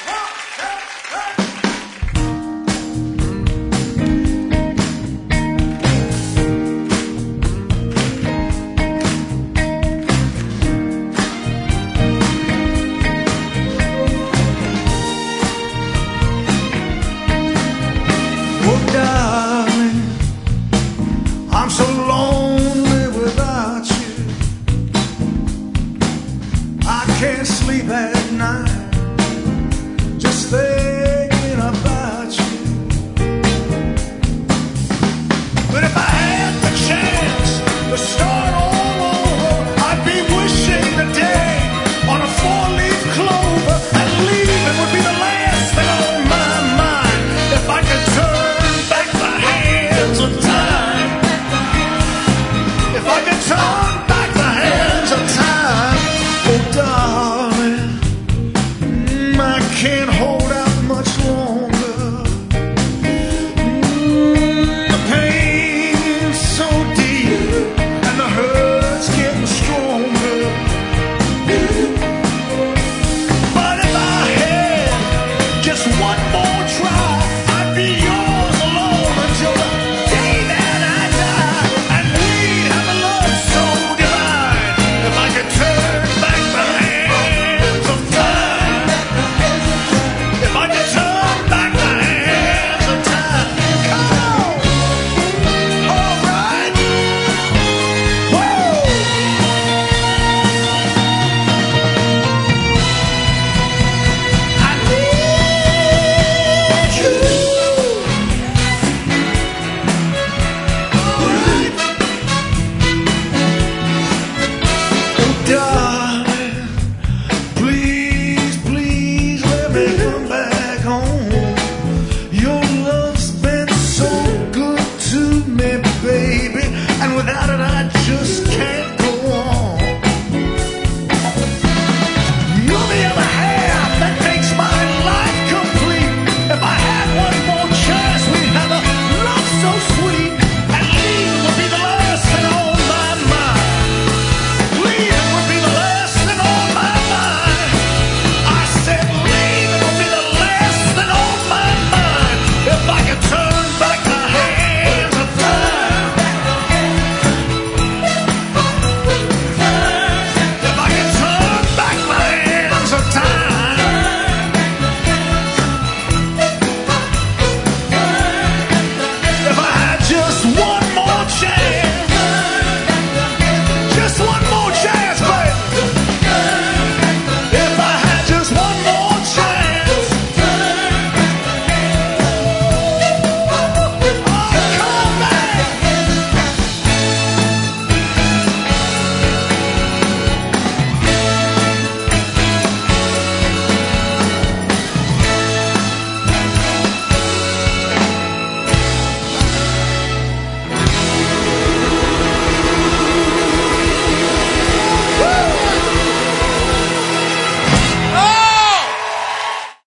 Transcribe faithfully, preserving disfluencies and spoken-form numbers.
I'm so lonely without you. I can't sleep at night just thinking about you. But if I had the chance to start all over, I'd be wishing today on a four-leaf clover, and leaving would be the last thing on my mind. If I could turn back the hands of time, if I could turn back the hands of time, oh darling, mm, I can't